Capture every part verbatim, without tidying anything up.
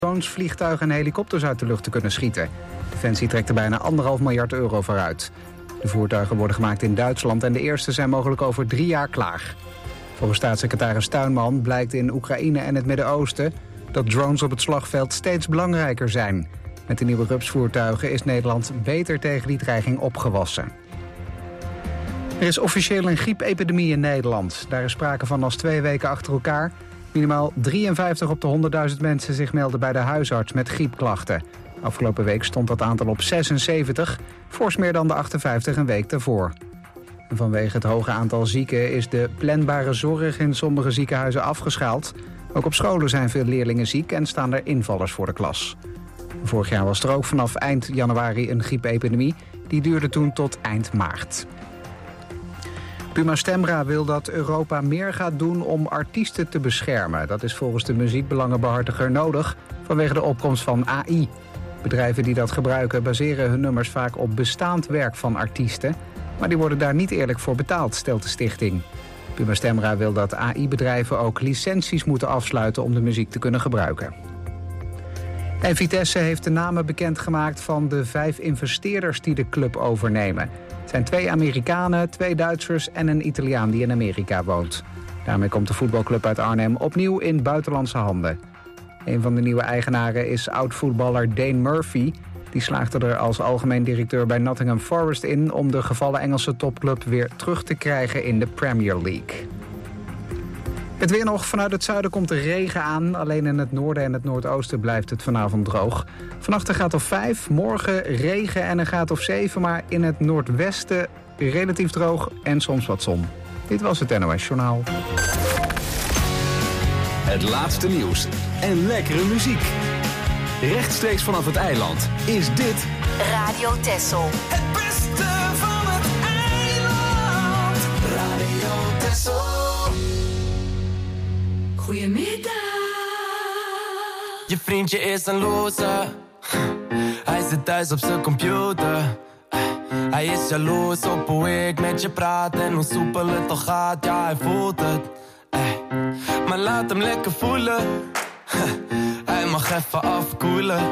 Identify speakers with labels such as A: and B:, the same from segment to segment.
A: drones, vliegtuigen en helikopters uit de lucht te kunnen schieten. Defensie trekt er bijna anderhalf miljard euro voor uit. De voertuigen worden gemaakt in Duitsland en de eerste zijn mogelijk over drie jaar klaar. Volgens staatssecretaris Tuinman blijkt in Oekraïne en het Midden-Oosten dat drones op het slagveld steeds belangrijker zijn. Met de nieuwe rupsvoertuigen is Nederland beter tegen die dreiging opgewassen. Er is officieel een griepepidemie in Nederland. Daar is sprake van als twee weken achter elkaar minimaal drieënvijftig op de honderdduizend mensen zich melden bij de huisarts met griepklachten. Afgelopen week stond dat aantal op zesenzeventig, fors meer dan de achtenvijftig een week daarvoor. En vanwege het hoge aantal zieken is de planbare zorg in sommige ziekenhuizen afgeschaald. Ook op scholen zijn veel leerlingen ziek en staan er invallers voor de klas. Vorig jaar was er ook vanaf eind januari een griepepidemie. Die duurde toen tot eind maart. Puma Stemra wil dat Europa meer gaat doen om artiesten te beschermen. Dat is volgens de muziekbelangenbehartiger nodig vanwege de opkomst van A I. Bedrijven die dat gebruiken baseren hun nummers vaak op bestaand werk van artiesten, maar die worden daar niet eerlijk voor betaald, stelt de stichting. Puma Stemra wil dat A I-bedrijven ook licenties moeten afsluiten om de muziek te kunnen gebruiken. En Vitesse heeft de namen bekendgemaakt van de vijf investeerders die de club overnemen. Het zijn twee Amerikanen, twee Duitsers en een Italiaan die in Amerika woont. Daarmee komt de voetbalclub uit Arnhem opnieuw in buitenlandse handen. Een van de nieuwe eigenaren is oud-voetballer Dane Murphy. Die slaagde er als algemeen directeur bij Nottingham Forest in om de gevallen Engelse topclub weer terug te krijgen in de Premier League. Het weer nog. Vanuit het zuiden komt er regen aan. Alleen in het noorden en het noordoosten blijft het vanavond droog. Vannacht een graad of vijf, morgen regen en een graad of zeven, maar in het noordwesten relatief droog en soms wat zon. Dit was het N O S Journaal.
B: Het laatste nieuws en lekkere muziek. Rechtstreeks vanaf het eiland is dit
C: Radio Texel.
D: Het beste van het eiland. Radio Texel.
C: Goedemiddag.
E: Je vriendje is een loser. Hij zit thuis op zijn computer. Hij is jaloers op hoe ik met je praat en hoe soepel het toch gaat. Ja, hij voelt het. Maar laat hem lekker voelen. Hij mag even afkoelen.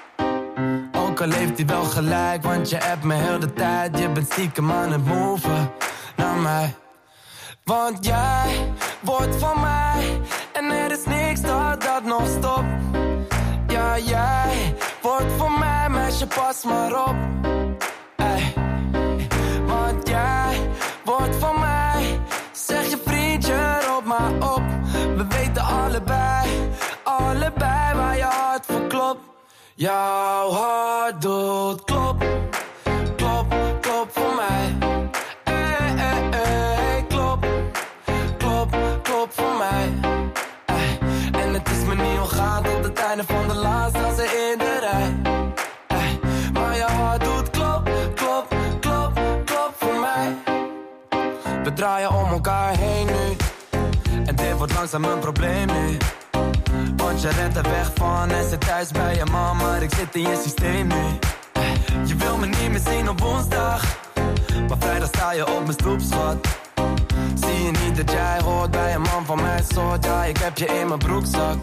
E: Ook al heeft hij wel gelijk, want je hebt me heel de tijd. Je bent stiekem aan het moven naar mij. Want jij wordt van mij en er is niks dat dat nog stopt. Ja, jij wordt van mij, meisje, pas maar op. Ey. Want jij wordt van mij, zeg je vriendje, roep maar op. We weten allebei, allebei waar je hart voor klopt. Jouw hart doet klop, klop, klop voor mij. Ey, ey, ey, klop, klop, klop voor mij. Ey. En het is me niet omgaan tot het einde van de laatste als er in de rij. Ey. Maar je hart doet klop, klop, klop, klop voor mij. We draaien om elkaar heen nu. En dit wordt langzaam een probleem nu. Want je rent er weg van en zit thuis bij je mama, maar ik zit in je systeem nu. Je wil me niet meer zien op woensdag, maar vrijdag sta je op mijn stoep, schat. Zie je niet dat jij hoort bij een man van mijn soort? Ja, ik heb je in mijn broekzak.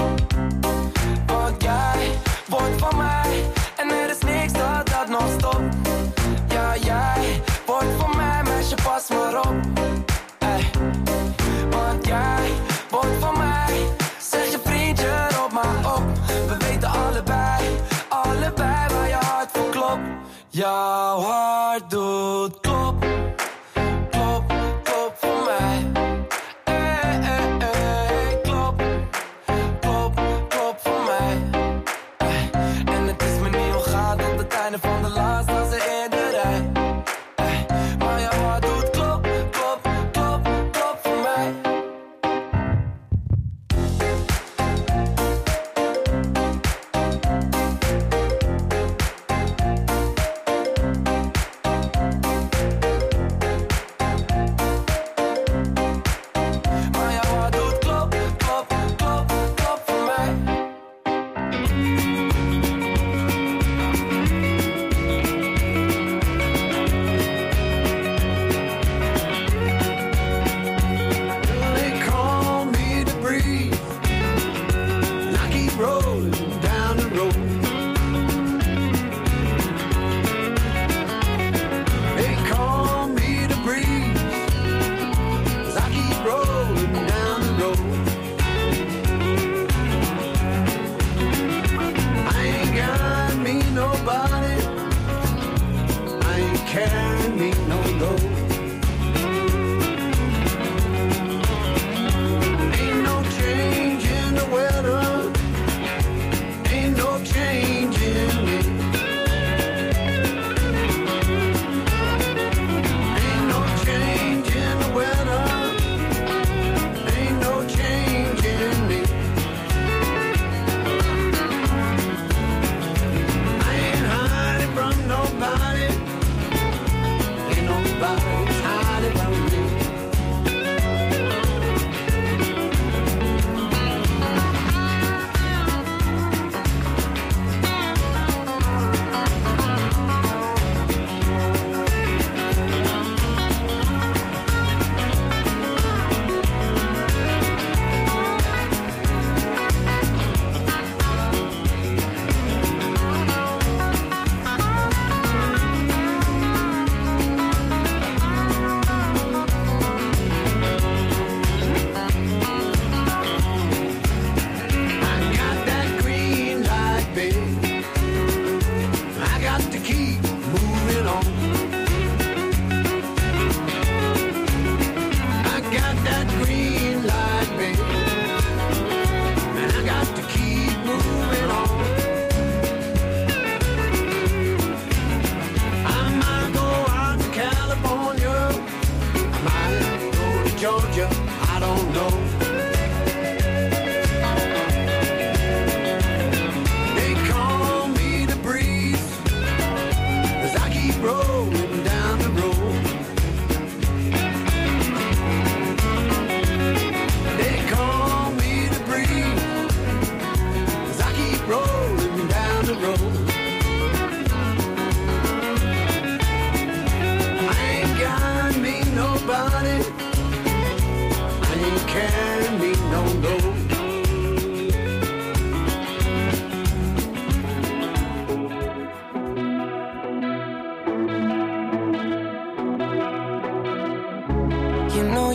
E: Want jij wordt van mij en er is niks dat dat nog stopt. Ja, jij wordt van mij, meisje, pas maar op. Ey. Want jij wordt van mij, zeg je vriendje, roep maar op. We weten allebei, allebei waar je hart voor klopt. Jouw hart doet klop, klop, klop voor mij. Ey, ey, ey, klop, klop, klop voor mij. Ey. En het is me niet omgaan tot het einde van de laatste als er in de rij. Ey. Maar jouw hart doet klop, klop, klop, klop voor mij.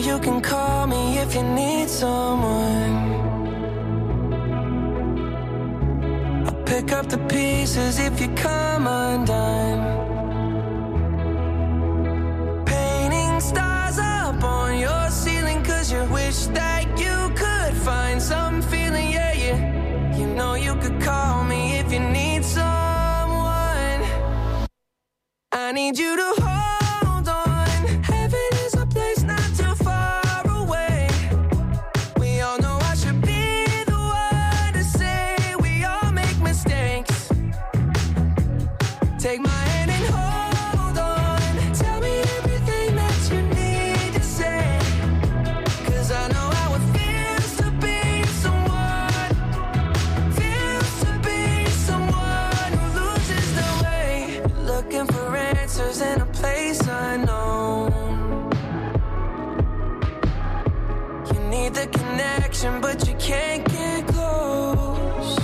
E: you can call me if you need someone. I'll pick up the pieces if you come undone. Painting stars up on your ceiling, cause you wish that you could find some feeling, yeah, yeah. You know you could call me if you need someone. I need you to hold on. Heaven is a place not too far away. We all know I should be the one to say we all make mistakes. Take my hand and hold on. Tell me everything that you need to say, cause I know how it feels to be someone, feels to be someone who loses their way. Looking for answers in a place unknown. You need the connection, but you can't get close.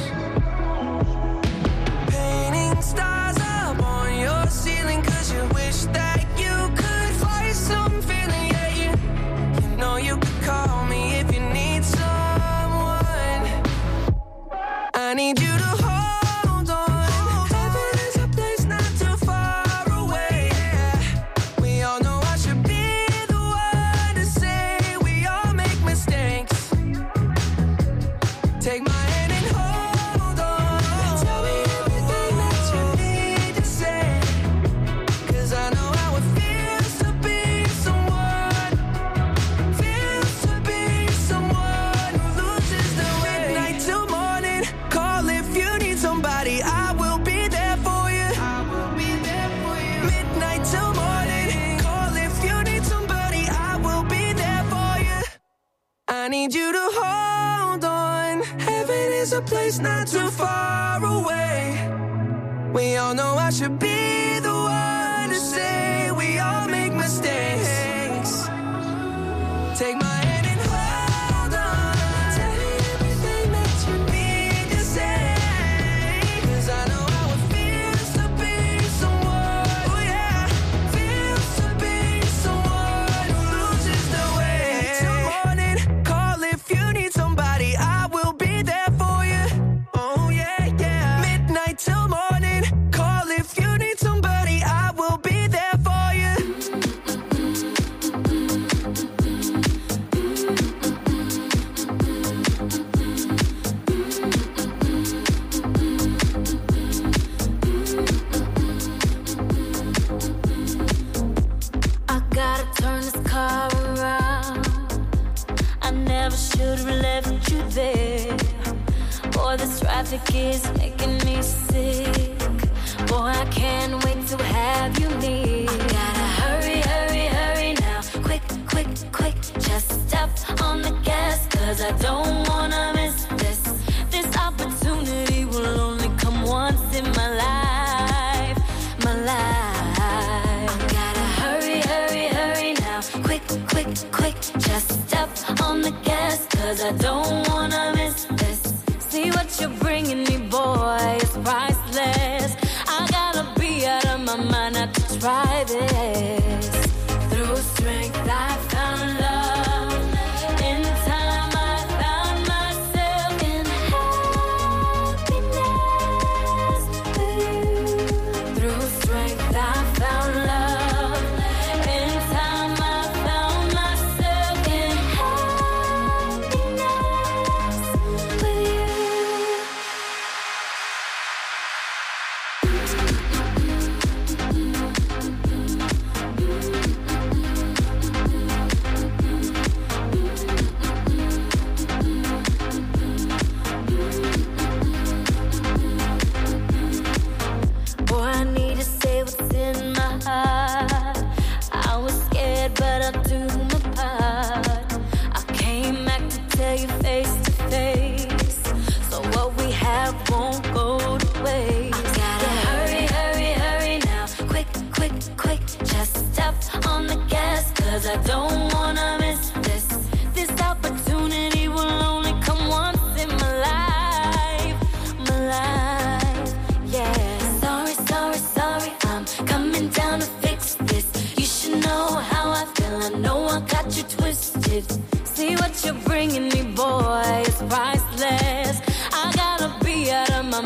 E: Painting stars up on your ceiling, cause you wish that you could find some feeling, yeah, you, you know you could call me if you need someone. I need you to hold on. Heaven is a place not too far away. We all know I should be the one to say we all make mistakes. Take my hand and hold on. Tell me everything that you need to say, cause I know how it feels to be someone, feels to be someone who loses their way. Midnight till morning, call if you need somebody, I will be there for you. I will be there for you. Midnight till morning, call if you need somebody, I will be there for you. I need you to hold on. Heaven is a place not too far away. We all know I should be the one to say we all make mistakes. Take my hand and hold on. Tell me everything that you need to say, cause I know how it feels to be someone, oh yeah, feels to be someone who loses their way. Till morning, call if you need somebody, I will be there for you. Oh yeah, yeah. Midnight till morning, call if you need somebody, I will be there for you.
F: I gotta turn this car around. I never should have left you there. Boy, this traffic is making me sick. Boy, I can't wait to have you near. I gotta hurry, hurry, hurry now. Quick, quick, quick. Just step on the gas, cause I don't wanna miss this. This opportunity will only come once in my life, my life. I gotta hurry, hurry, hurry now. Quick, quick, quick. Just step on the gas, cause I don't wanna miss this. See what you're bringing me, boy, it's priceless. I gotta be out of my mind not to try this. Through strength I found love. In time I found myself in happiness with you. Through strength I found love. In time I found myself in happiness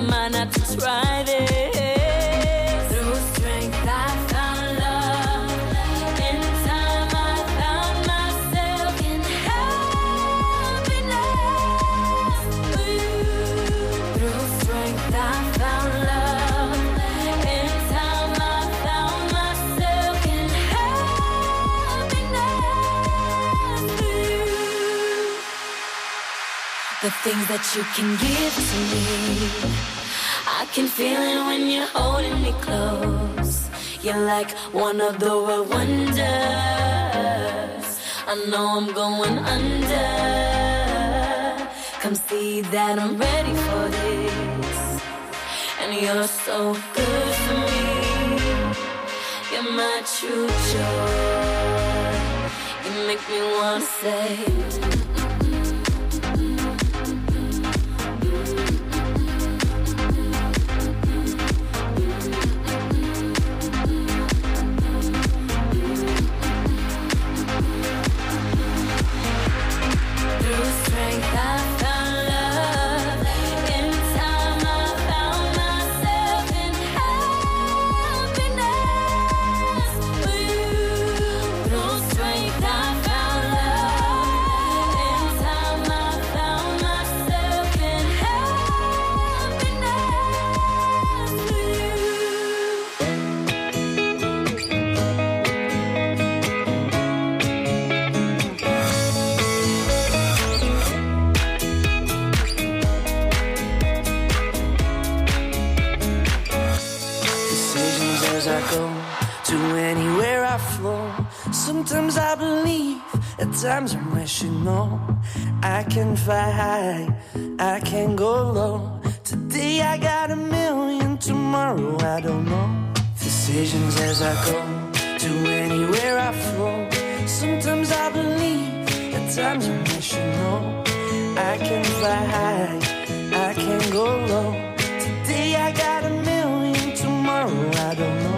F: mind not to try this. Through strength I found love. In time I found myself in happiness with you. Through strength I found love. In time I found myself in happiness with you. The things that you can give to me, I can feel it when you're holding me close. You're like one of the world wonders. I know I'm going under. Come see that I'm ready for this. And you're so good for me. You're my true joy. You make me wanna say
G: sometimes I believe, at times I'm rational. I can fly high, I can go low. Today I got a million, tomorrow I don't know. Decisions as I go, to anywhere I flow. Sometimes I believe, at times I'm rational. I can fly high, I can go low. Today I got a million, tomorrow I don't know.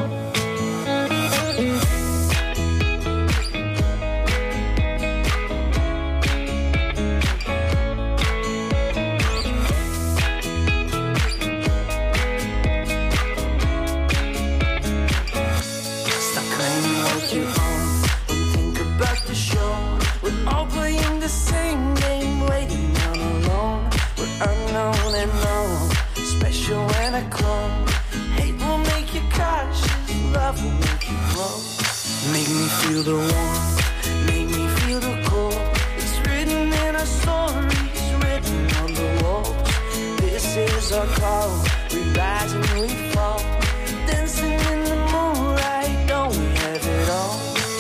G: Make me feel the warmth, make me feel the cold. It's written in our stories, written on the walls. This is our call, we rise and we fall. Dancing in the moonlight, don't we have it all?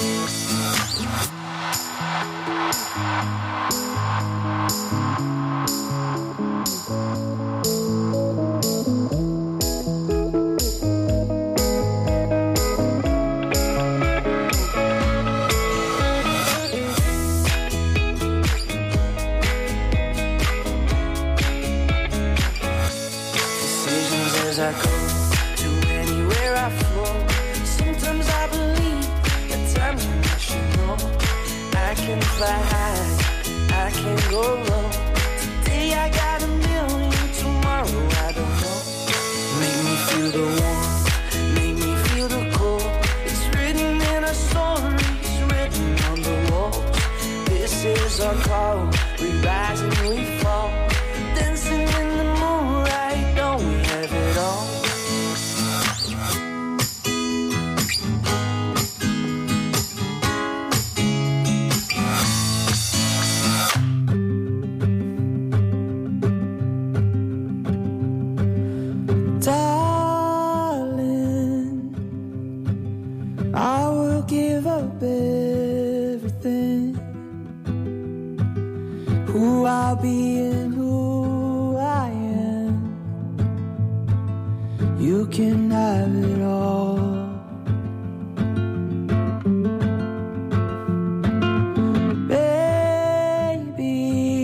G: I go to anywhere I flow. Sometimes I believe, at times I'm rational. I can fly high, I can go low. Today I got a million, tomorrow I don't know. Make me feel the warmth, make me feel the cold. It's written in our stories, written on the walls. This is our call, we rise and we fall. Dancing in the moonlight, don't we have it all?
H: Darling, I will give up everything. Who I'll be and who I am. You can have it all. Baby,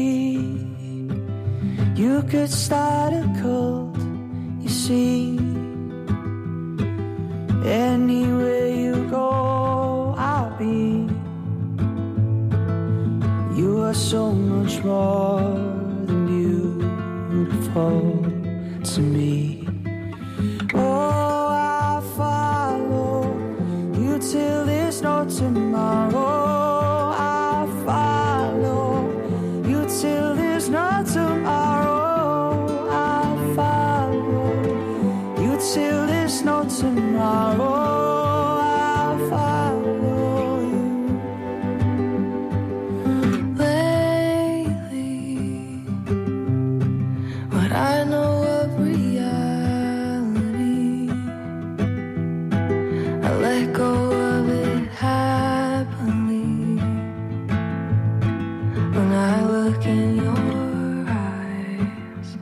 H: you could start a cult, you see. Anywhere you go, I'll be. You are so much more than beautiful to me. see. Oh, I'll follow you till there's no tomorrow. I'll follow you till there's no tomorrow. I'll follow you till there's no tomorrow. I'll follow you. Lately, what I know of reality, I let go of it happily. When I look in your eyes,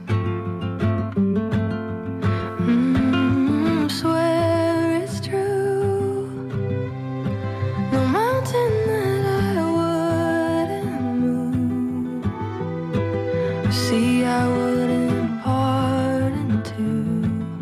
H: mm, swear it's true. No mountain that I wouldn't move, or sea I wouldn't part in two,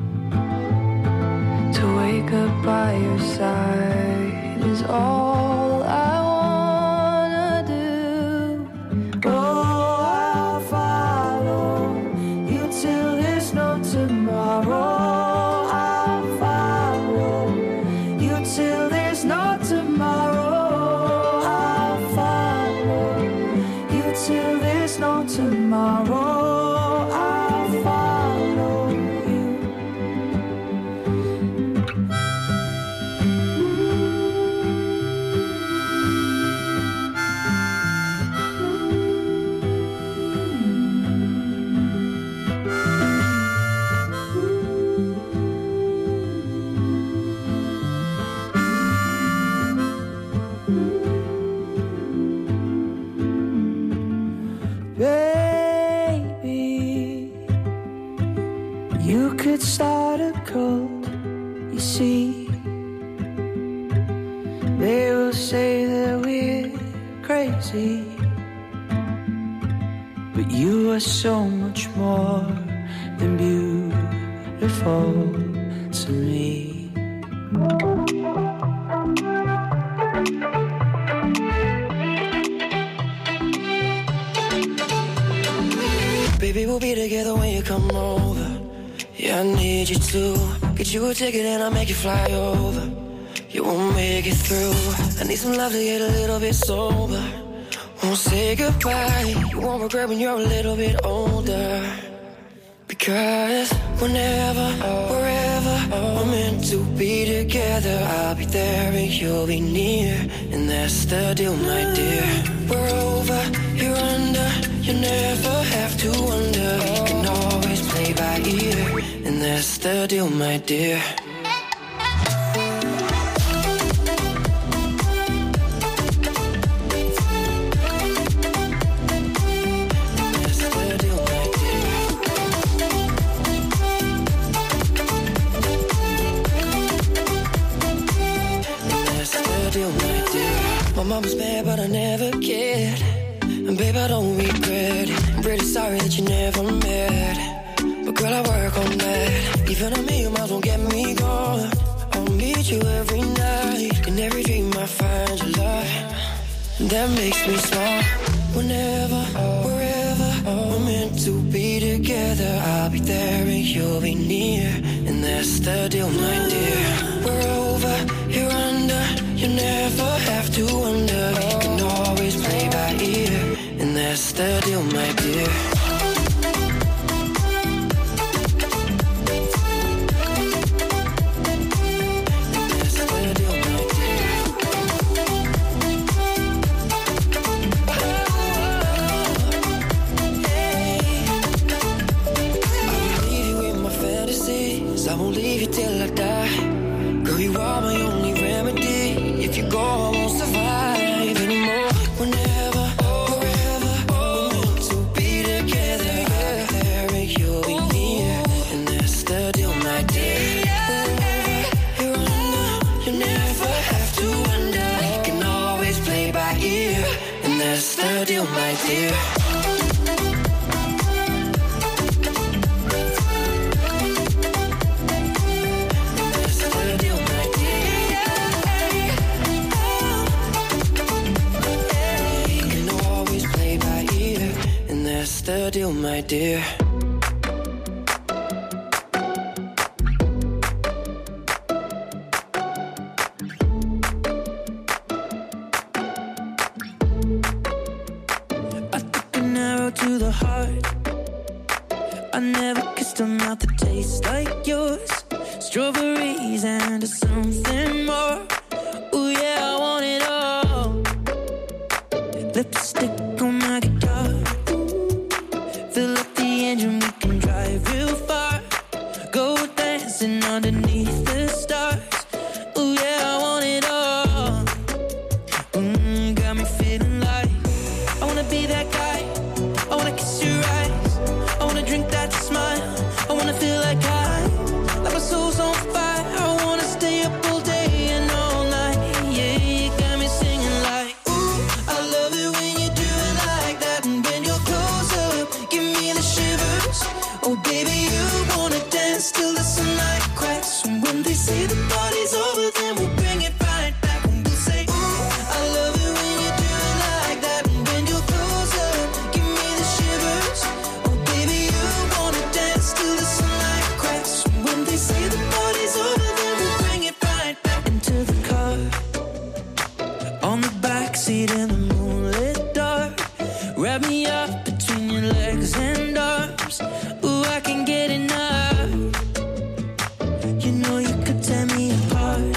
H: to wake up by your side is all I wanna do. Oh, I'll follow you till there's no tomorrow. I'll follow you till there's no tomorrow. I'll follow you till there's no tomorrow. I'll follow you. Baby, you could start a cult, you see. They will say that we're crazy, but you are so much more than beautiful to me.
G: Baby, we'll be together when you come over. Yeah, I need you to get you a ticket and I'll make you fly over. You won't make it through. I need some love to get a little bit sober. Won't say goodbye. You won't regret when you're a little bit older. Because whenever, wherever we're meant to be together, I'll be there and you'll be near. And that's the deal, my dear. We're over, you're under. You never have to wonder. You can always play by ear. And that's the deal, my dear. My mama's mad, but I never cared. And babe, I don't regret it. I'm pretty sorry that you never met. But girl, I work on that. Even a million miles won't get me gone. I'll meet you every night. In every dream I find your love. And that makes me smile. Whenever, wherever we're meant to be together, I'll be there and you'll be near. And that's the deal, my dear. We're over, you're under. You never have to wonder. You can always play by ear. And that's the deal, my dear. That's the deal, my dear. Oh, hey. I will leave you in my fantasies. I won't leave you till I die. Girl, you are my only remedy. If you go, I won't survive anymore. Whenever, wherever, we're meant to be together. I'll be there and you'll be near. And that's the deal, my dear. Wherever you're under, you never have to wonder. You can always play by ear. And that's the deal, my dear. The deal, my dear. I never kissed a mouth that tastes like yours. Strawberries and something more. Ooh yeah, I want it all. Lipstick on my guitar. Fill up the engine, we can drive real far. Go dancing underneath the stars. Ooh yeah, I want it all. Mm, got me feeling like I wanna be that guy. I wanna kiss your eyes. I wanna drink that smile. I wanna feel like I, like my soul's on fire. I wanna stay up all day and all night. Yeah, you got me singing like, ooh, I love it when you do it like that. And when you're close up, give me the shivers. Oh baby, you wanna dance till the sunlight cracks. And when they say the party's over, then we'll bring it right back. And we'll say, ooh, I love it when you do it like that. And when you're close up, give me the shivers. Oh baby, you wanna dance till the sunlight cracks. And when they say the party's over, then we'll bring it right back. Into the car, on the backseat in the moonlit dark. Wrap me up between your legs and arms. Ooh, I can get enough. You know you could tear me apart.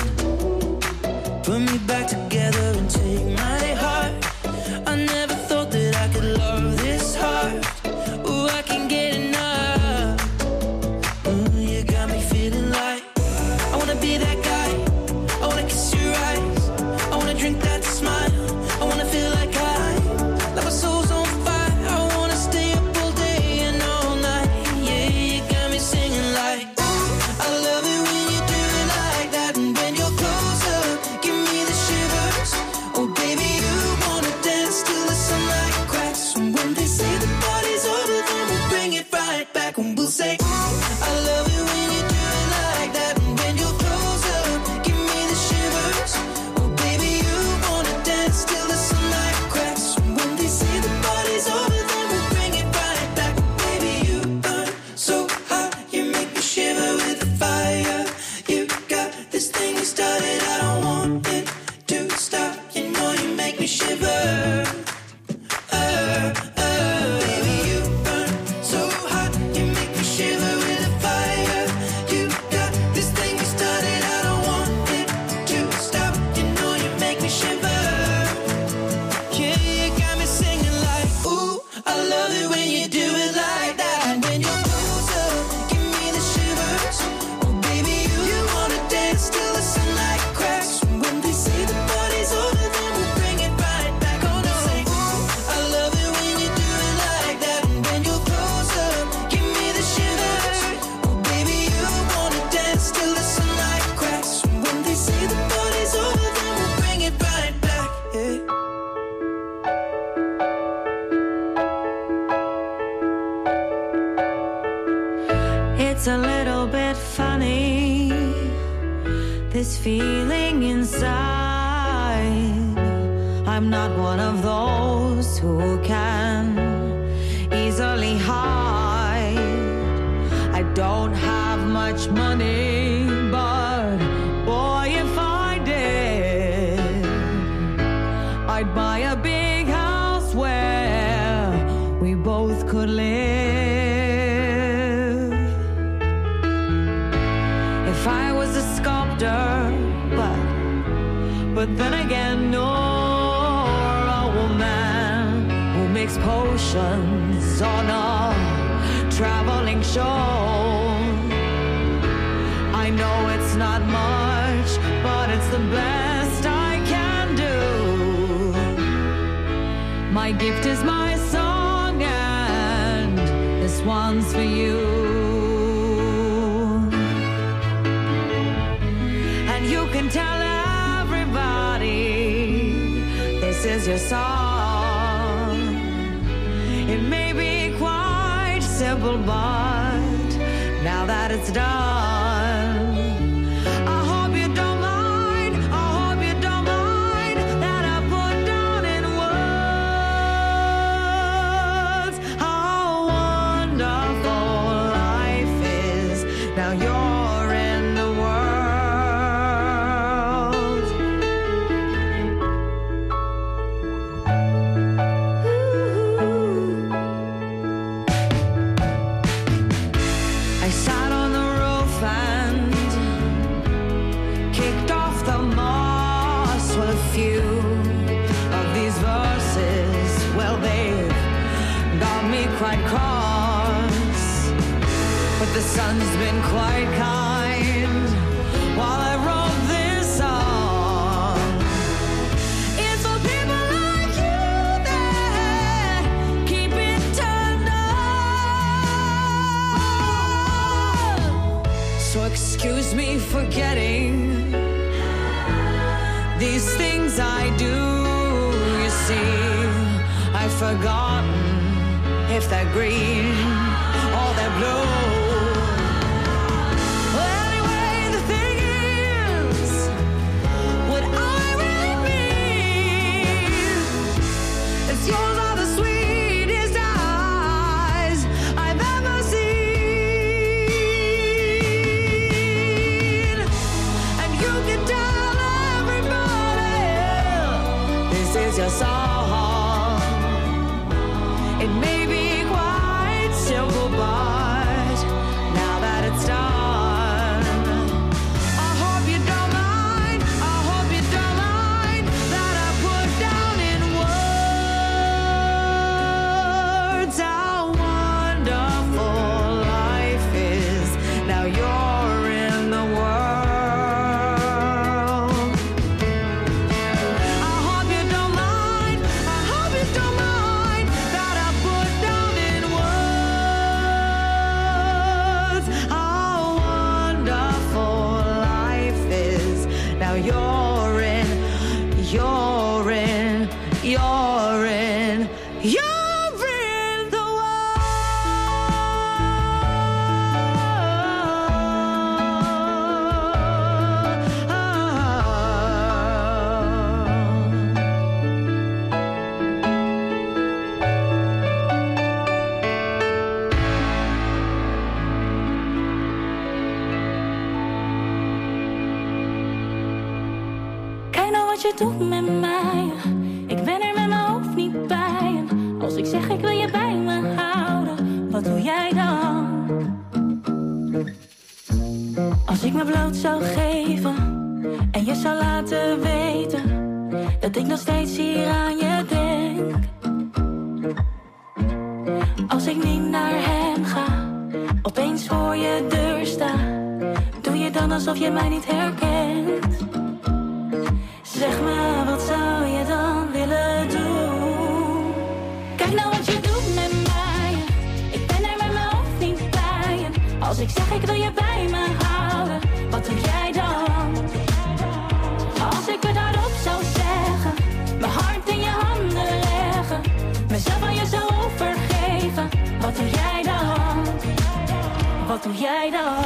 G: Put me back together and take my heart. I never thought that I could love this hard. Ooh, I can get enough. Ooh, you got me feeling like I wanna be that guy. I wanna kiss your eyes. I wanna drink that smile. I wanna feel like I, like my soul's on fire. I wanna stay up all day and all night. Yeah, you got me singing like, ooh, I love it when you do it like that. And when you're close up, give me the shivers. Oh baby, you wanna dance till the sunlight cracks. And when they say the party's over, then we'll bring it right back. And we'll say, ooh, I love it when you do it like that. And when you're close up, give me the shivers. Oh baby, you wanna dance till the sunlight cracks. And when they say the party's over, then we'll bring it right back. Baby, you burn so hot, you make me shiver with the fire. You got this thing you started, I don't want it to stop. You know you make me shiver. Uh, uh, baby, you burn so hot, you make me shiver with the fire. You got this thing you started, I don't want it to stop. You know you make me shiver. Yeah, you got me singing like, ooh, I love it when you do it like that. And when you're close up, give me the shivers. Oh baby, you, you wanna dance till the sunlight cracks. And when they say the party's over, then we'll bring it right back. Oh no, say, ooh, I love it when you do it like that. And when you're close up, give me the shivers. Oh baby, you wanna dance till the sunlight cracks. And when they say the party's over, then we'll bring it right back. Yeah.
F: It's a little bit funny, this feeling inside. I'm not one of those who can easily hide. I don't have much money, but boy, if I did, I'd buy a big house where we both could live. If I was a sculptor, but but then again, nor a woman who makes potions on a traveling show. I know it's not much, but it's the best I can do. My gift is my song, and this one's for you. And you can tell everybody this is your song. It may be quite simple, but now that it's done, I hope you don't mind, I hope you don't mind that I put down in words how wonderful life is. Now you're in the world. Ooh.
I: the sun's been quite kind while I wrote this song. It's for people like you that keep it turned on. So excuse me for getting these things I do. You see, I've forgotten if they're green or they're blue. Well, anyway, the thing is, what I really mean is yours are the sweetest eyes I've ever seen. And you can tell everybody this is your song. It may be quite simple, but now that it's done, I hope you don't mind, I hope you don't mind that I put down in words how wonderful life is. Now you're in the world. I hope you don't mind, I hope you don't mind. You're in, you're in, you're in, you're in the
F: Je doet met mij. Ik ben er met mijn hoofd niet bij. En als ik zeg ik wil je bij me houden, wat doe jij dan? Als ik me bloot zou geven en je zou laten weten dat ik nog steeds hier aan je denk. Als ik niet naar hem ga, opeens voor je deur sta, doe je dan alsof je mij niet herkent. Zeg me, wat zou je dan willen doen? Kijk nou wat je doet met mij. Ik ben er met mijn hoofd niet bij. En als ik zeg ik wil je bij me houden, wat doe jij dan? Als ik het hardop zou zeggen, mijn hart in je handen leggen, mezelf aan je zou overgeven, wat doe jij dan? Wat doe jij dan?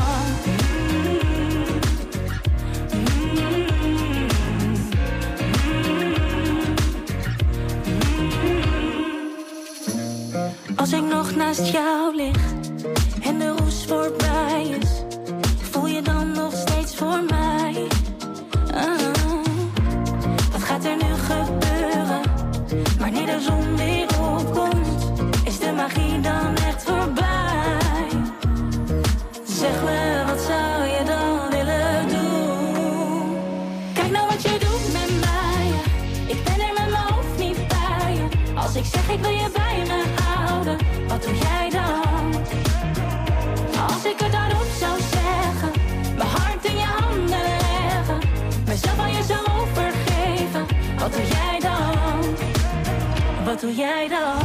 F: Als ik nog naast jou lig en de roes voorbij is, voel je dan nog steeds voor mij? Ah, wat gaat er nu gebeuren? Wanneer de zon weer opkomt, is de magie dan echt voorbij? Zeg me, wat zou je dan willen doen? Kijk nou wat je doet met mij. Ik ben er met mijn hoofd niet bij. Als ik zeg ik wil je bij me houden, wat doe jij dan? Als ik het hardop zou zeggen, mijn hart in je handen leggen, mezelf aan je zou overgeven, wat doe jij dan? Wat doe jij dan?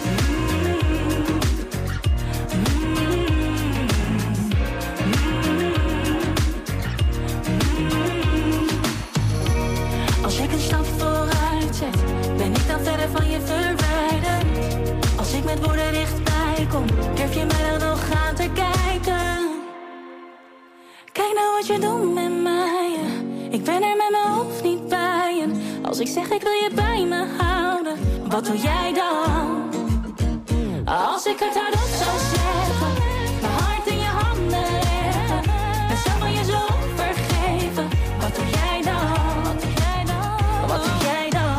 F: Als ik een stap vooruit zet, ben ik dan verder van je verwijderd? Als ik met woorden dichtbij kom, durf je mij dan nog aan te kijken? Kijk nou wat je doet met mij. Ik ben er met mijn hoofd niet bij. En als ik zeg ik wil je bij me houden, wat doe jij dan? Als ik het hardop zou zeggen, mijn hart in je handen leggen, mezelf aan je zo vergeven, wat doe jij dan? Wat doe jij dan?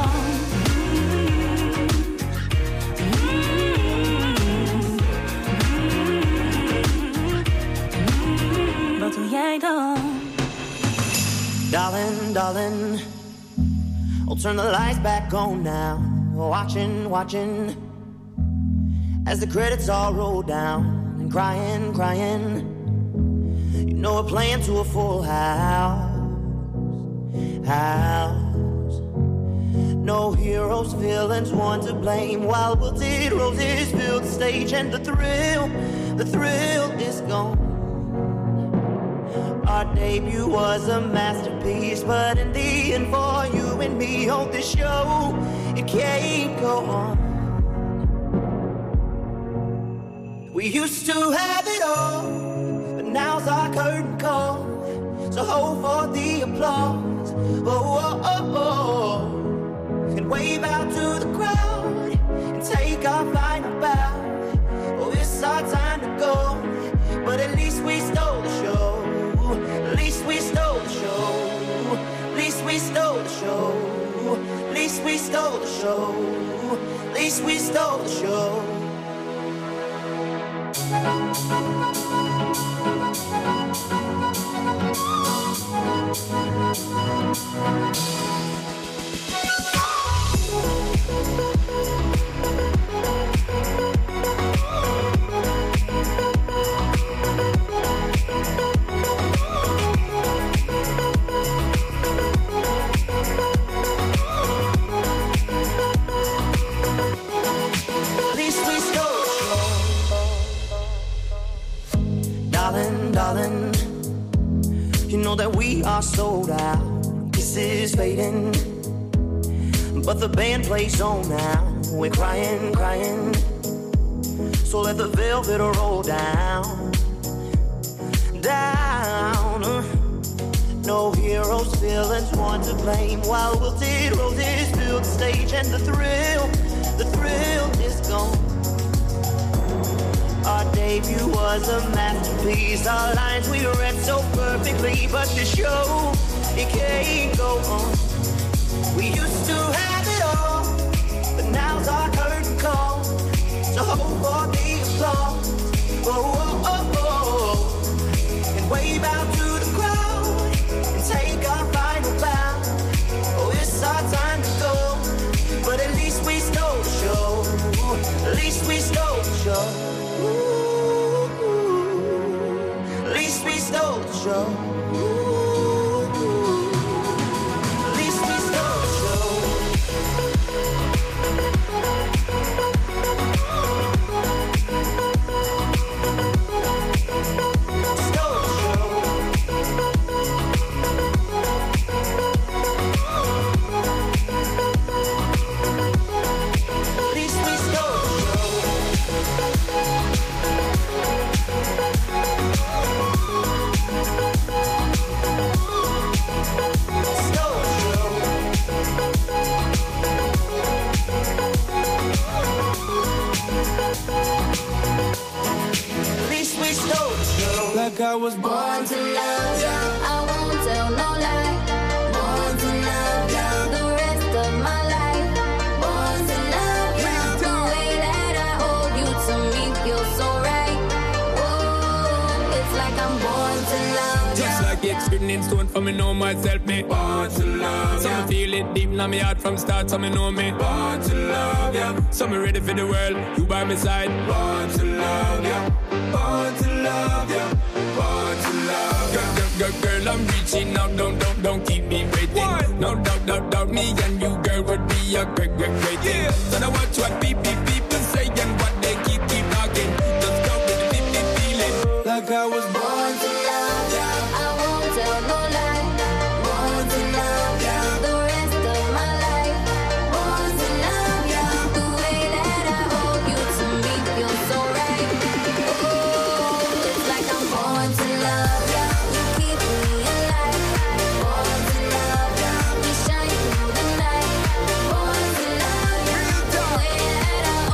F: Wat doe jij dan?
J: Darling, darling, I'll turn the lights back on now. Watching, watching as the credits all roll down, and crying, crying know we're playing to a full house. House. No heroes, villains, one to blame. While wilted roses fill the stage, and the thrill, the thrill is gone. Our debut was a masterpiece, but in the end, for you and me on this show, it can't go on. We used to have it all, but now's our curtain call. So hold for the applause, oh, oh, oh, oh. And wave out to the crowd, and take our final bow. Oh, it's our time to go, but at least we stole the show. At least we stole the show. At least we stole the show. At least we stole the show. At least we stole the show. Darling, you know that we are sold out. This is fading, but the band plays on now. We're crying, crying, so let the velvet roll down, down. No heroes, villains, one to blame. While wilted roses fill the stage, and the thrill, the thrill is gone. Our debut was a masterpiece. Our lines we read so perfectly, but the show, it can't go on. We used to have it all, but now's our curtain call. So hold for the applause, oh, oh, oh, oh. And wave out to the crowd, and take our final bow. Oh, it's our time to go, but at least we stole the show. At least we stole the show. At least we stole the show. At least we stole the show. Stole the show. At least we stole the show.
E: Like I was born to love you.
F: I won't tell no lie. Born to love you the rest of my life. Born to love you the way that I hold you to me feels so right. Whoa, it's like I'm born to love you.
K: Just like it's written in stone for me know myself, me born to love. So me feel it deep in my heart from start, so me know me born to love ya. So me ready for the world, you by my side. Born to love ya. Born to love ya. Born to love ya. Girl, girl, girl, I'm reaching out, don't, don't, don't keep me waiting. What? No doubt, doubt, doubt, me and you, girl, would be a great, great, great thing. Yeah. So now watch what people, people say and what they keep, keep talking. Just go with the deep, deep feeling. Like I was born to love ya.
F: I won't tell no lie. Born to love ya the rest of my life. Born to love ya the way that I hold you to me feels so right. Oh, it's like I'm born to love ya. You keep me alive. Born to love ya. We shine through the night. Born to love ya the way that I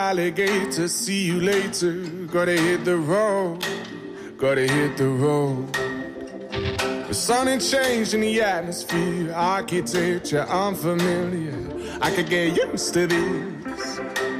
L: alligator, see you later. Gotta hit the road, gotta hit the road. The sun ain't changed in the atmosphere, architecture unfamiliar. I could get used to this.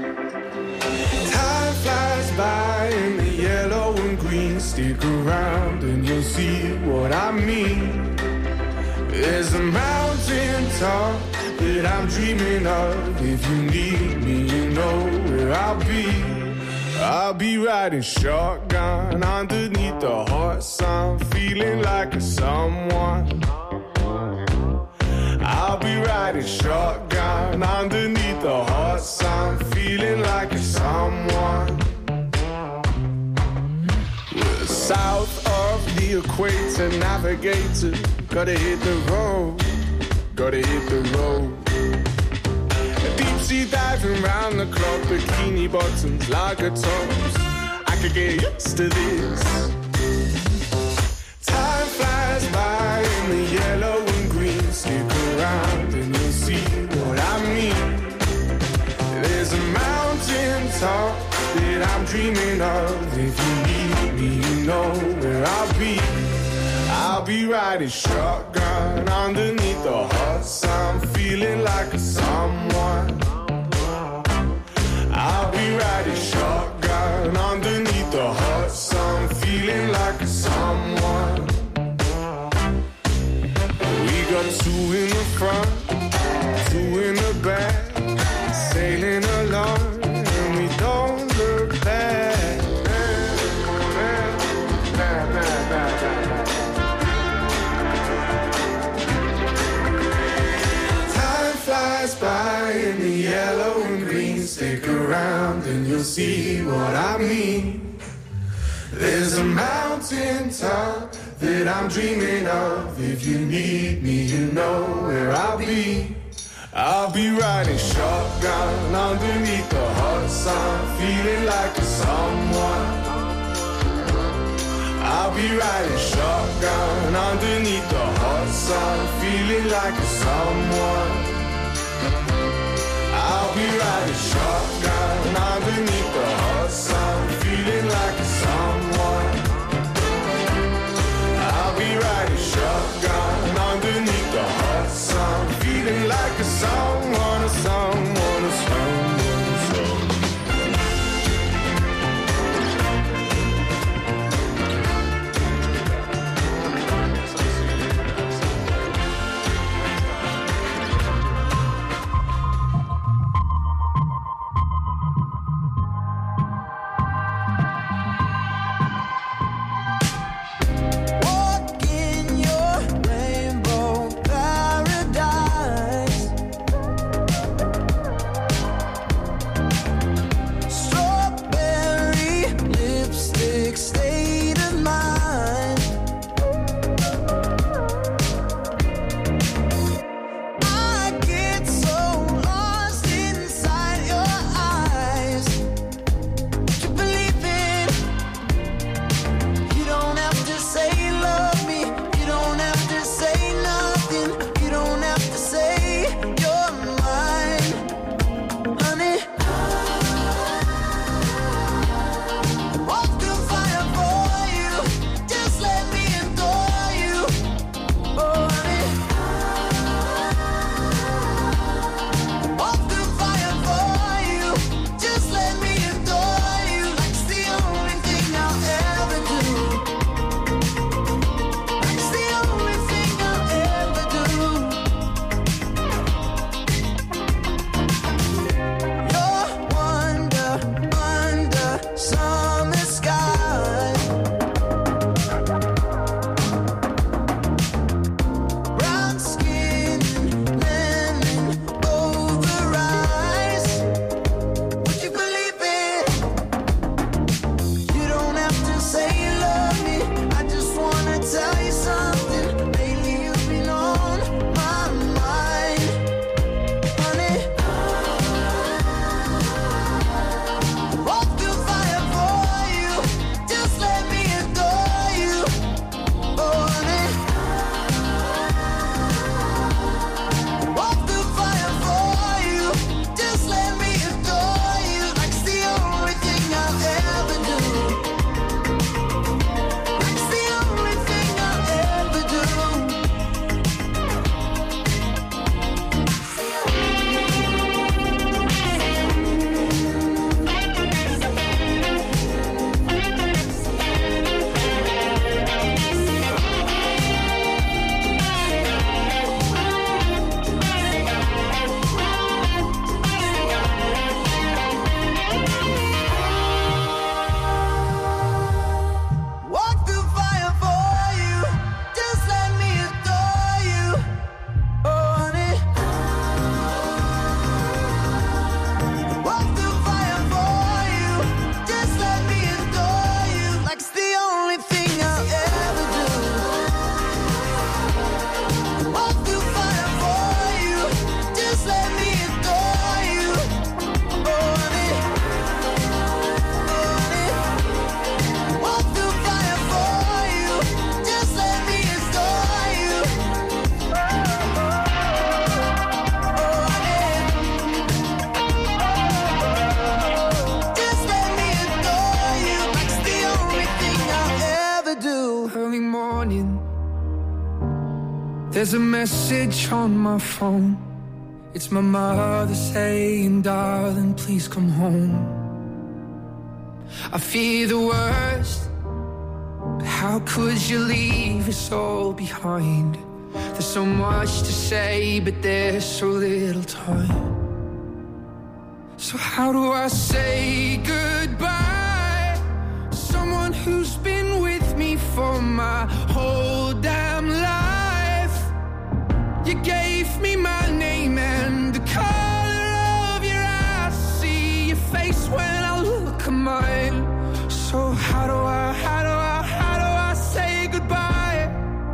L: Time flies by in the yellow and green. Stick around and you'll see what I mean. There's a mountain top that I'm dreaming of. If you need me, you know where I'll be. I'll be riding shotgun underneath the hot sun, feeling like a someone. I'll be riding shotgun underneath the hot sun, feeling like a someone. We're south of the equator, navigator. Gotta hit the road, gotta hit the road. Deep sea diving round the clock, bikini bottoms, lager tops. I could get used to this. Time flies by in the yellow and green. Stick around and you'll see what I mean. There's a mountain top that I'm dreaming of. If you need me, you know where I'll be. I'll be riding shotgun underneath the hot sun, feeling like a someone. I'll be riding shotgun underneath the hot sun, feeling like a someone. We got two in the front, two in the back, sailing along, and we don't look back. Flies by in the yellow and green. Stick around and you'll see what I mean. There's a mountain top that I'm dreaming of. If you need me, you know where I'll be. I'll be riding shotgun underneath the hot sun, feeling like a someone. I'll be riding shotgun underneath the hot sun, feeling like a someone. I'll be riding shotgun underneath the hot sun, feeling like a someone. I'll be riding shotgun underneath the hot sun, feeling like a someone, a someone, a someone, a someone.
M: There's a message on my phone. It's my mother saying, darling, please come home. I fear the worst, but how could you leave us all behind? There's so much to say, but there's so little time. So how do I say goodbye? Someone who's been with me for my whole damn life. You gave me my name and the color of your eyes. See your face when I look at mine. So how do I, how do I, how do I say goodbye?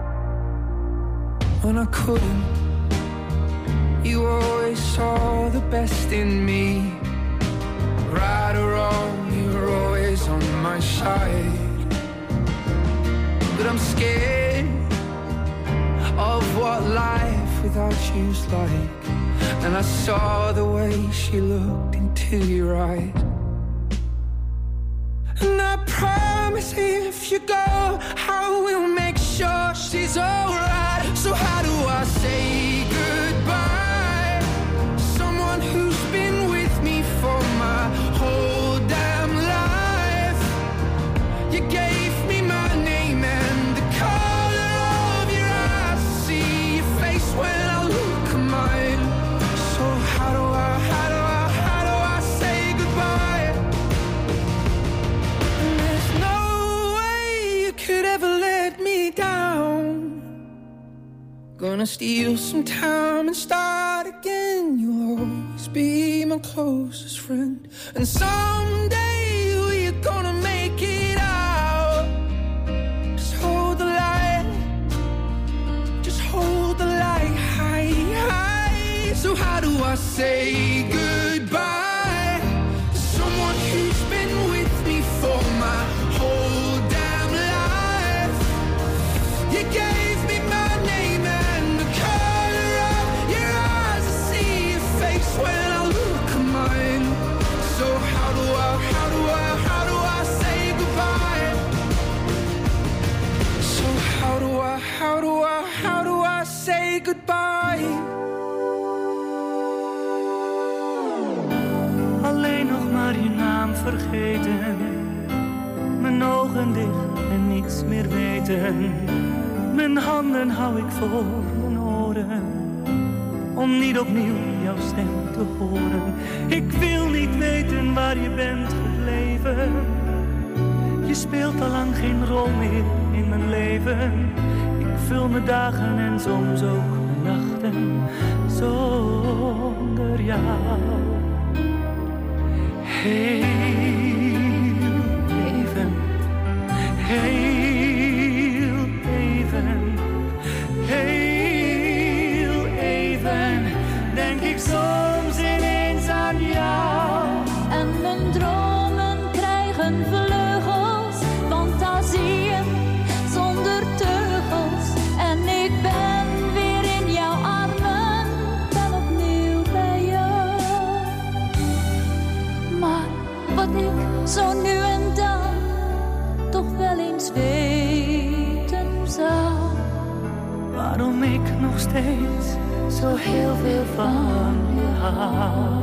M: When I couldn't, you always saw the best in me. Right or wrong, you were always on my side. But I'm scared of what life without you's like. And I saw the way she looked into your eyes. And I promise if you go, I will make sure she's alright. So how do I say goodbye? Someone who's been with me for my whole damn life. You gave me my name and the color of your eyes. See your face when I look at mine. So how do I, how do I, how do I say goodbye? And there's no way you could ever let me down. Gonna steal some time and start again. You'll always be my closest friend. And someday we're gonna make it out. Just hold the light. Just hold the light high, high. So how do I say goodbye to someone who's been with me for my whole damn life? You gave me my name and the color of your eyes. I see your face when I look at mine. So how do I, how do I, how do I say goodbye? So how do I, how do I, how do I say goodbye?
N: Alleen nog maar je naam vergeten. Mijn ogen dicht en niets meer weten. Mijn handen hou ik voor mijn oren, om niet opnieuw jouw stem te horen. Ik wil niet weten waar je bent gebleven. Je speelt al lang geen rol meer in mijn leven. Ik vul mijn dagen en soms ook mijn nachten zonder jou. Heel even, heel even, heel even, denk ik soms ineens aan jou.
F: En mijn dromen krijgen vleugels, fantasieën zonder teugels. En ik ben weer in jouw armen, ben opnieuw bij jou. Maar wat ik zo nu en dan toch wel eens weten zou,
N: waarom ik nog steeds zo heel veel van je hou.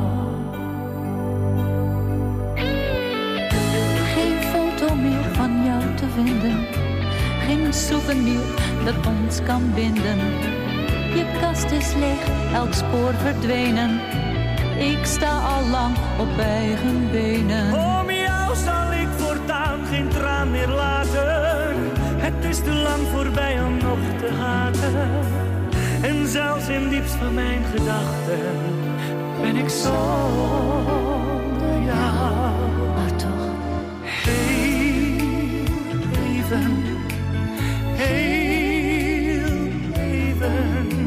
F: Geen foto meer van jou te vinden, geen souvenir dat ons kan binden. Je kast is leeg, elk spoor verdwenen. Ik sta al lang op eigen benen.
N: Om jou zal ik voortaan geen traan meer laten. Het is te lang voorbij om nog te haten. En zelfs in diepst van mijn gedachten ben ik zonder jou.
F: Maar toch,
N: heel even, heel even,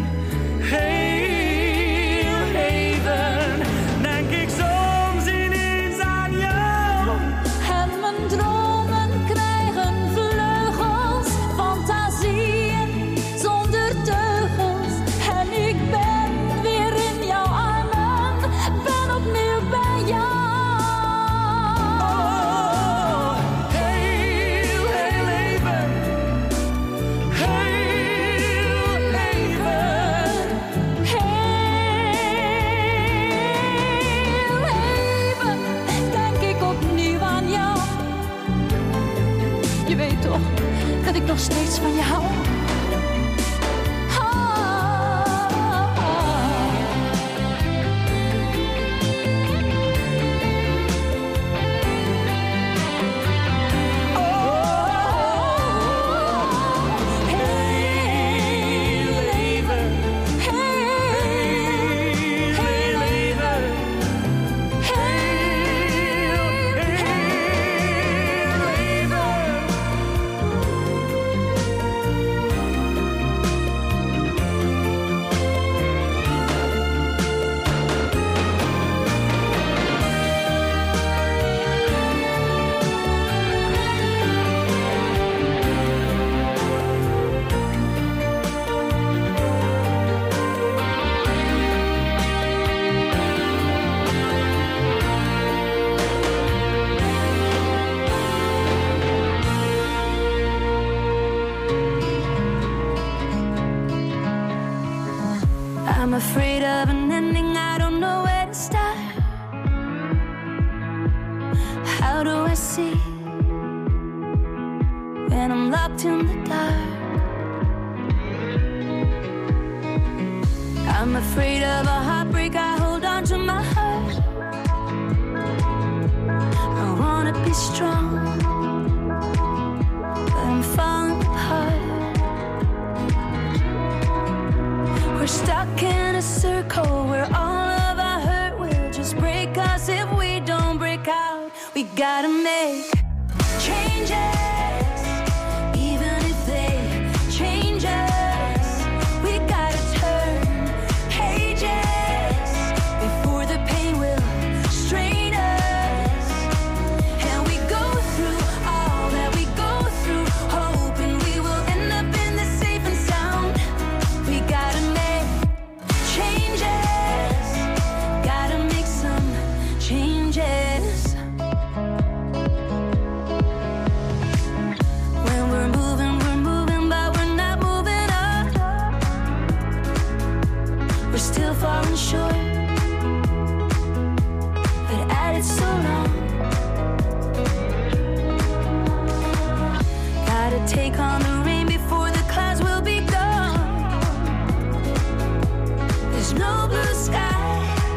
N: heel even, denk ik soms ineens aan jou.
F: en mijn dromen krijgen vleugels, fantasieën zonder teugels. En ik ben weer in jouw armen, ben opnieuw bij jou.
N: Oh, heel, heel even,
F: I'm afraid of an ending, I don't know where to start. How do I see when I'm locked in the dark? I'm afraid of a heartbreak, I hold on to my heart. I wanna be strong, but I'm falling apart. We're stuck in a circle where all of our hurt will just break us if we don't break out. We gotta make changes, even if they change us. We gotta turn pages before the pain will strain us. And we go through all that we go through, hoping we will end up in the safe and sound. We gotta make changes, gotta make some changes. When we're moving, we're moving, but we're not moving up. We're still falling short, but at it so long. Gotta take on the rain before the clouds will be gone. There's no blue sky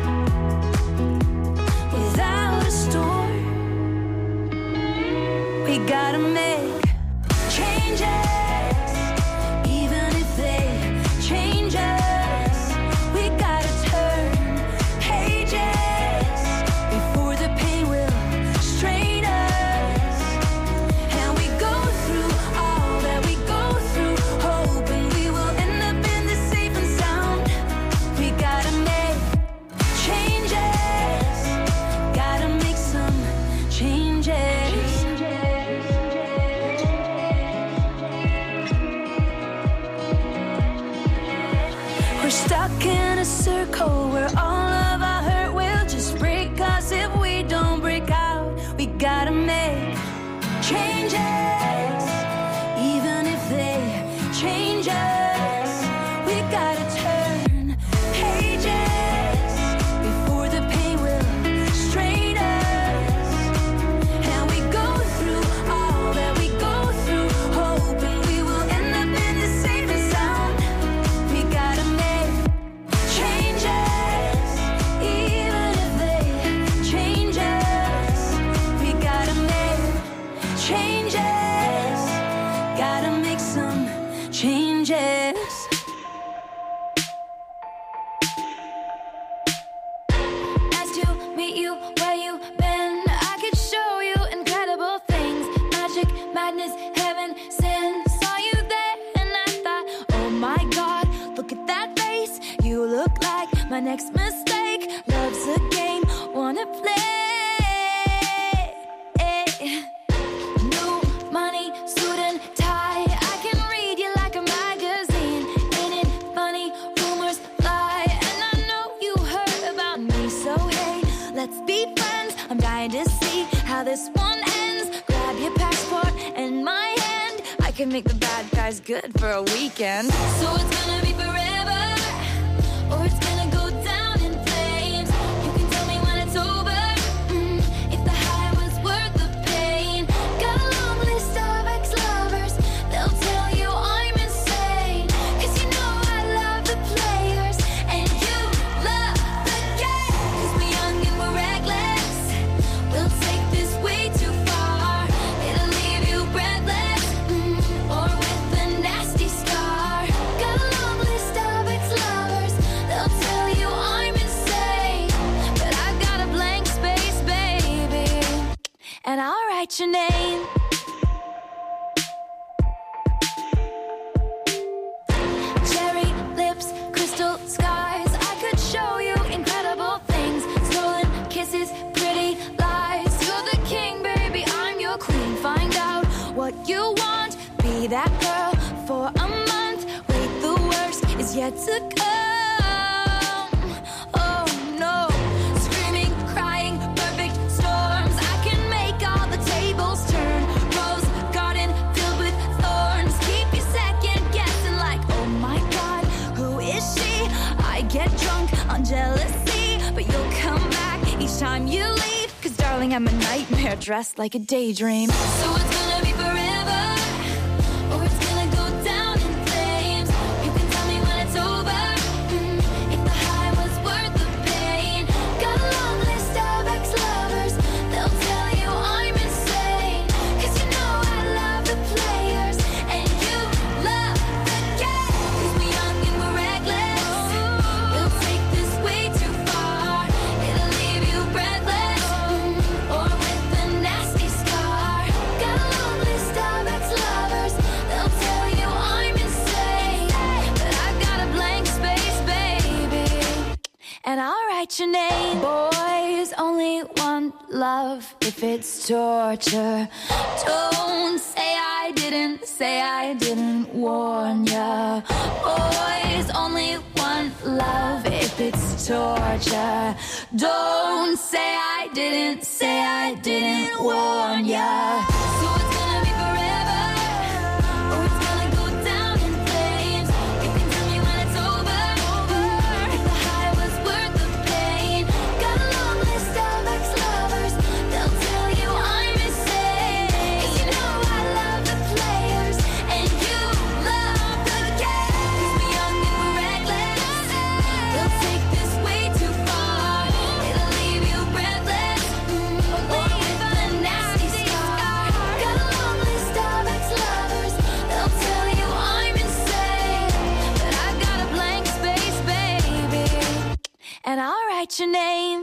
F: without a storm. We gotta make changes, even if they change us. We gotta turn pages before the pain will strain us. And we go through all that we go through, hoping we will end up in the safe and sound. We gotta make changes, gotta make some changes. We're stuck in a circle where all of our hurt will just break us if we don't break out. We gotta make changes, even if they change us. We gotta turn pages before the pain will strain us. And we go through all that we go through, hoping we will end up in the safe and sound. We gotta make changes, even if they change us. We gotta make changes, gotta make some changes. Nice to meet you where you been. I could show you incredible things, magic, madness, heaven, sin. Saw you there and I thought, oh my God, look at that face. You look like my next mistake. Love's a game, wanna play. New money, suit and tie. I can read you like a magazine. Ain't it funny? Rumors fly, and I know you heard about me. So hey, let's be friends. I'm dying to see how this one ends. Grab your passport and my hand. I can make the bad guys good for a weekend. So it's gonna be forever, or it's gonna go down in flames. You can tell me when it's over, mm, if the high was worth the pain. Got a long list of ex-lovers, they'll tell you I'm insane. 'Cause you know I love the players, and you love the game. 'Cause we're young and we're reckless, we'll take this way too far. It'll leave you breathless, mm, or with a nasty scar. Got a long list of ex-lovers, they'll tell you I'm insane. But I've got a blank space, baby, and I'll write your name. Cherry lips, crystal skies. I could show you incredible things. Stolen kisses, pretty lies. You're the king, baby, I'm your queen. Find out what you want, be that girl for a month. Wait, the worst is yet to come. Oh no, screaming, crying, perfect storms. I can make all the tables turn. Rose garden filled with thorns. Keep you second guessing like, oh my God, who is she? I get time you leave. Cause darling, I'm a nightmare dressed like a daydream. So it's gonna be forever, or it's gonna go down in flames. You can tell me when it's over, mm, if the high was worth the pain. Got a long list of ex-lovers, they'll tell you I'm insane. Cause you know I love the players, and you love the game. Cause we're young and we're reckless, we'll take this way too far. It'll leave you breathless, mm, or with a nasty scar. Got a long list of ex-lovers, they'll tell you I'm insane. But I've got a blank space, baby, and I'll write your name. Boys only want love if it's torture. Don't say I didn't, say I didn't warn ya. Boys only want love if it's torture. Don't say I didn't, say I didn't warn ya. So it's gonna be forever, or it's gonna go down in flames. You can tell me when it's over, if the high was worth the pain. Got a long list of ex-lovers, they'll tell you I'm insane. 'Cause you know I love the players, and you love the game. 'Cause we're young and we're reckless, they'll take this way too far. It'll leave you breathless, mm, or with a nasty scar. Got a long list of ex-lovers, they'll tell you I'm insane. But I've got a blank space, baby, and I'll write your name.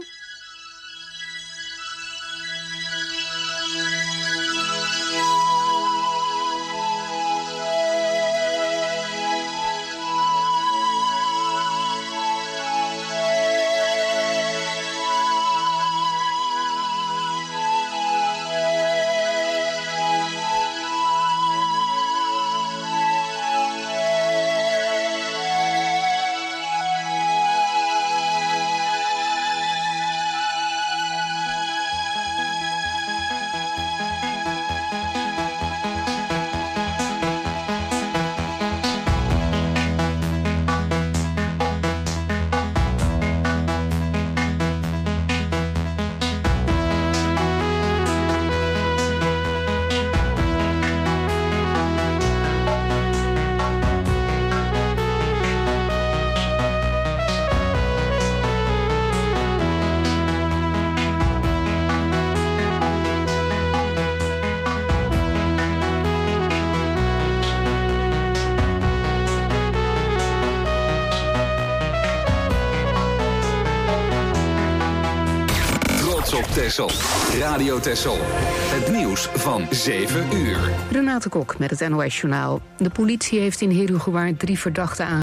B: Texel. Radio Texel. Het nieuws van zeven uur.
O: Renate Kok met het N O S Journaal. De politie heeft in Herugewaard drie verdachten aangehouden.